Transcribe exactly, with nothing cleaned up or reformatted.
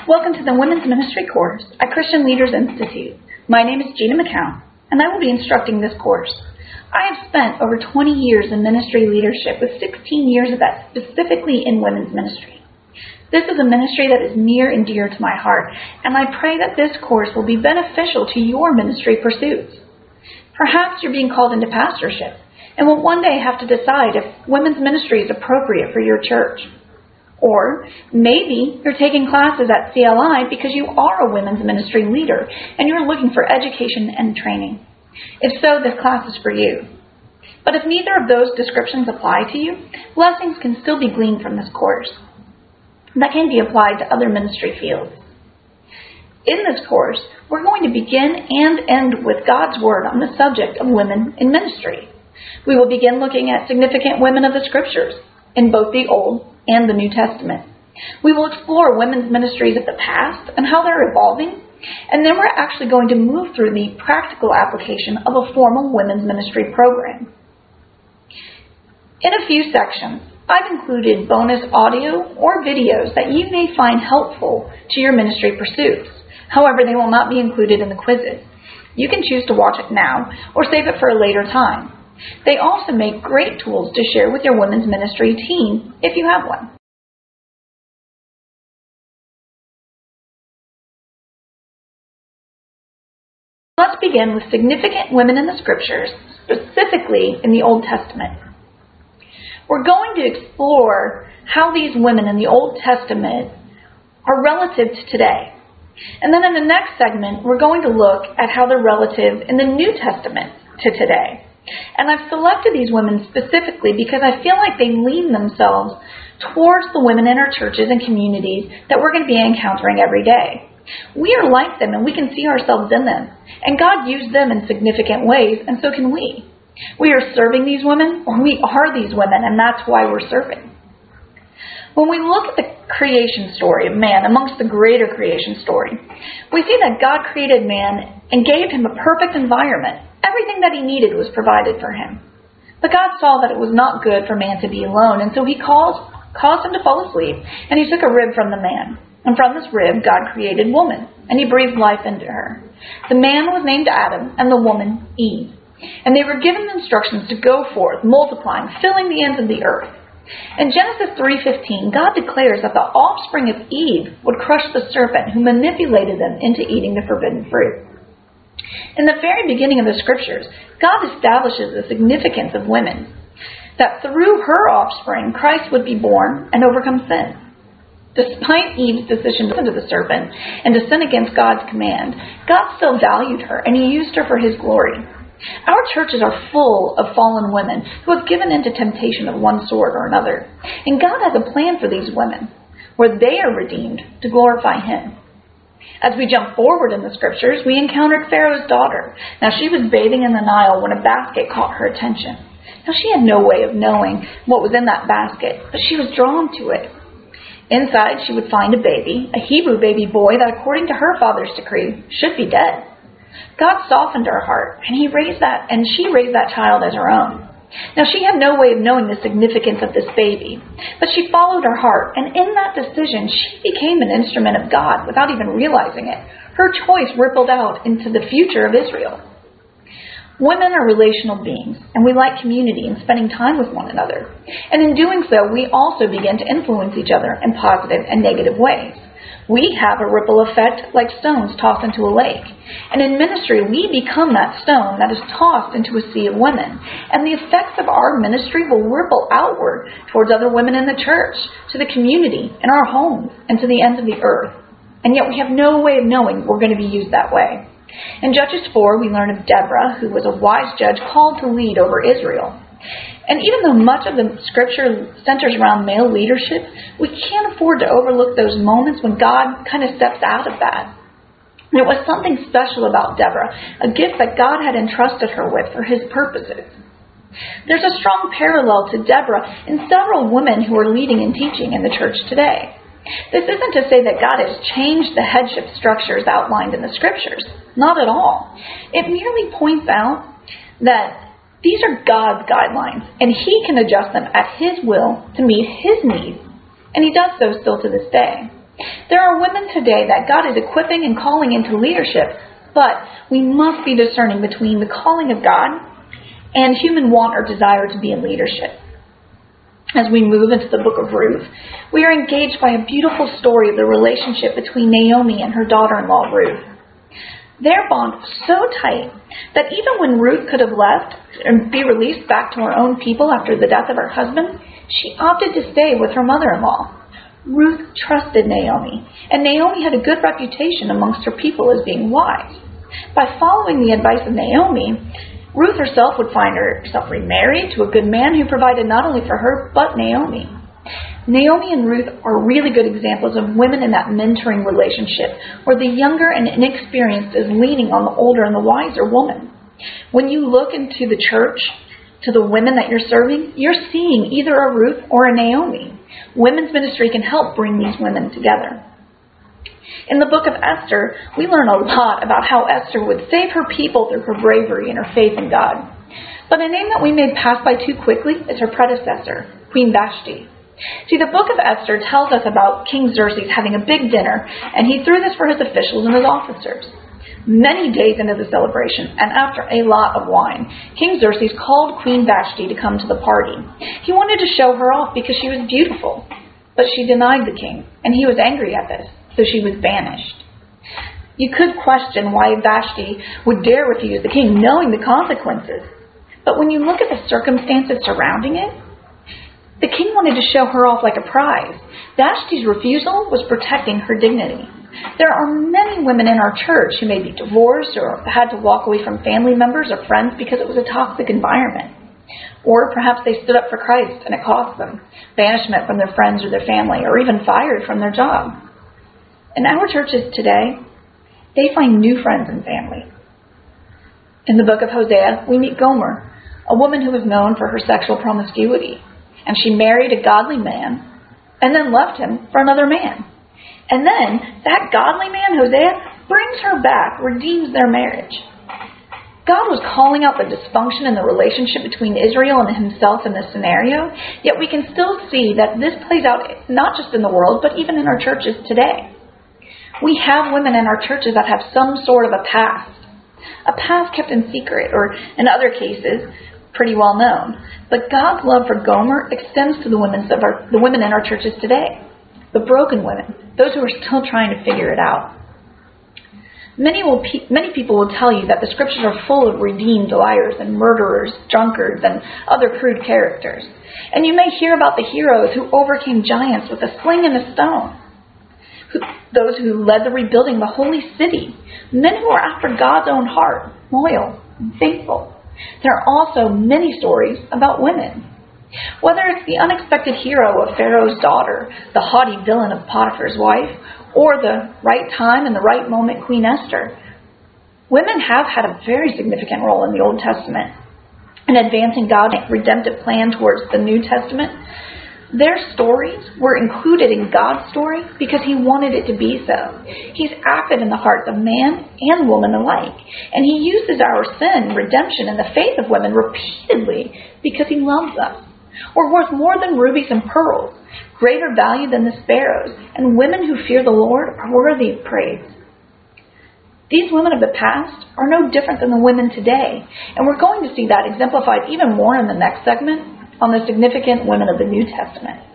Welcome to the Women's Ministry course at Christian Leaders Institute. My name is Gina McCown, and I will be instructing this course. I have spent over twenty years in ministry leadership, with sixteen years of that specifically in women's ministry. This is a ministry that is near and dear to my heart, and I pray that this course will be beneficial to your ministry pursuits. Perhaps you're being called into pastorship and will one day have to decide if women's ministry is appropriate for your church. Or maybe you're taking classes at C L I because you are a women's ministry leader and you're looking for education and training. If so, this class is for you. But if neither of those descriptions apply to you, blessings can still be gleaned from this course that can be applied to other ministry fields. In this course, we're going to begin and end with God's Word on the subject of women in ministry. We will begin looking at significant women of the Scriptures in both the Old and the New Testament. We will explore women's ministries of the past and how they're evolving, and then we're actually going to move through the practical application of a formal women's ministry program. In a few sections, I've included bonus audio or videos that you may find helpful to your ministry pursuits. However, they will not be included in the quizzes. You can choose to watch it now or save it for a later time. They also make great tools to share with your women's ministry team if you have one. Let's begin with significant women in the Scriptures, specifically in the Old Testament. We're going to explore how these women in the Old Testament are relative to today. And then in the next segment, we're going to look at how they're relative in the New Testament to today. And I've selected these women specifically because I feel like they lean themselves towards the women in our churches and communities that we're going to be encountering every day. We are like them and we can see ourselves in them. And God used them in significant ways, and so can we. We are serving these women, or we are these women, and that's why we're serving. When we look at the creation story of man amongst the greater creation story, we see that God created man and gave him a perfect environment. Everything that he needed was provided for him. But God saw that it was not good for man to be alone, and so he caused, caused him to fall asleep, and he took a rib from the man. And from this rib, God created woman, and he breathed life into her. The man was named Adam, and the woman Eve. And they were given instructions to go forth, multiplying, filling the ends of the earth. In Genesis three fifteen, God declares that the offspring of Eve would crush the serpent who manipulated them into eating the forbidden fruit. In the very beginning of the Scriptures, God establishes the significance of women, that through her offspring, Christ would be born and overcome sin. Despite Eve's decision to listen to the serpent and to sin against God's command, God still valued her and he used her for his glory. Our churches are full of fallen women who have given in to temptation of one sort or another. And God has a plan for these women, where they are redeemed to glorify him. As we jump forward in the Scriptures, we encountered Pharaoh's daughter. Now she was bathing in the Nile when a basket caught her attention. Now she had no way of knowing what was in that basket, but she was drawn to it. Inside she would find a baby, a Hebrew baby boy that according to her father's decree should be dead. God softened her heart, and he raised that, and she raised that child as her own. Now, she had no way of knowing the significance of this baby, but she followed her heart, and in that decision, she became an instrument of God without even realizing it. Her choice rippled out into the future of Israel. Women are relational beings, and we like community and spending time with one another. And in doing so, we also begin to influence each other in positive and negative ways. We have a ripple effect like stones tossed into a lake. And in ministry, we become that stone that is tossed into a sea of women. And the effects of our ministry will ripple outward towards other women in the church, to the community, in our homes, and to the ends of the earth. And yet we have no way of knowing we're going to be used that way. In Judges four, we learn of Deborah, who was a wise judge called to lead over Israel. And even though much of the Scripture centers around male leadership, we can't afford to overlook those moments when God kind of steps out of that. And it was something special about Deborah, a gift that God had entrusted her with for his purposes. There's a strong parallel to Deborah in several women who are leading and teaching in the church today. This isn't to say that God has changed the headship structures outlined in the Scriptures. Not at all. It merely points out that these are God's guidelines, and he can adjust them at his will to meet his needs, and he does so still to this day. There are women today that God is equipping and calling into leadership, but we must be discerning between the calling of God and human want or desire to be in leadership. As we move into the book of Ruth, we are engaged by a beautiful story of the relationship between Naomi and her daughter-in-law Ruth. Their bond was so tight that even when Ruth could have left and be released back to her own people after the death of her husband, she opted to stay with her mother-in-law. Ruth trusted Naomi, and Naomi had a good reputation amongst her people as being wise. By following the advice of Naomi, Ruth herself would find herself remarried to a good man who provided not only for her, but Naomi. Naomi and Ruth are really good examples of women in that mentoring relationship, where the younger and inexperienced is leaning on the older and the wiser woman. When you look into the church, to the women that you're serving, you're seeing either a Ruth or a Naomi. Women's ministry can help bring these women together. In the book of Esther, we learn a lot about how Esther would save her people through her bravery and her faith in God. But a name that we may pass by too quickly is her predecessor, Queen Vashti. See, the book of Esther tells us about King Xerxes having a big dinner, and he threw this for his officials and his officers. Many days into the celebration, and after a lot of wine, King Xerxes called Queen Vashti to come to the party. He wanted to show her off because she was beautiful, but she denied the king, and he was angry at this, so she was banished. You could question why Vashti would dare refuse the king, knowing the consequences. But when you look at the circumstances surrounding it, the king wanted to show her off like a prize. Vashti's refusal was protecting her dignity. There are many women in our church who may be divorced or had to walk away from family members or friends because it was a toxic environment. Or perhaps they stood up for Christ and it cost them banishment from their friends or their family, or even fired from their job. In our churches today, they find new friends and family. In the book of Hosea, we meet Gomer, a woman who was known for her sexual promiscuity. And she married a godly man and then left him for another man. And then that godly man, Hosea, brings her back, redeems their marriage. God was calling out the dysfunction in the relationship between Israel and himself in this scenario, yet we can still see that this plays out not just in the world, but even in our churches today. We have women in our churches that have some sort of a past, a past kept in secret, or in other cases, pretty well known. But God's love for Gomer extends to the women of our, the women in our churches today. The broken women, those who are still trying to figure it out. Many will, many people will tell you that the scriptures are full of redeemed liars and murderers, drunkards, and other crude characters. And you may hear about the heroes who overcame giants with a sling and a stone. Who, those who led the rebuilding of the holy city. Men who are after God's own heart, loyal and faithful. There are also many stories about women. Whether it's the unexpected hero of Pharaoh's daughter, the haughty villain of Potiphar's wife, or the right time and the right moment Queen Esther, women have had a very significant role in the Old Testament. In advancing God's redemptive plan towards the New Testament, their stories were included in God's story because he wanted it to be so. He's acted in the hearts of man and woman alike, and he uses our sin, redemption, and the faith of women repeatedly because he loves us. We're worth more than rubies and pearls, greater value than the sparrows, and women who fear the Lord are worthy of praise. These women of the past are no different than the women today, and we're going to see that exemplified even more in the next segment on the significant women of the New Testament.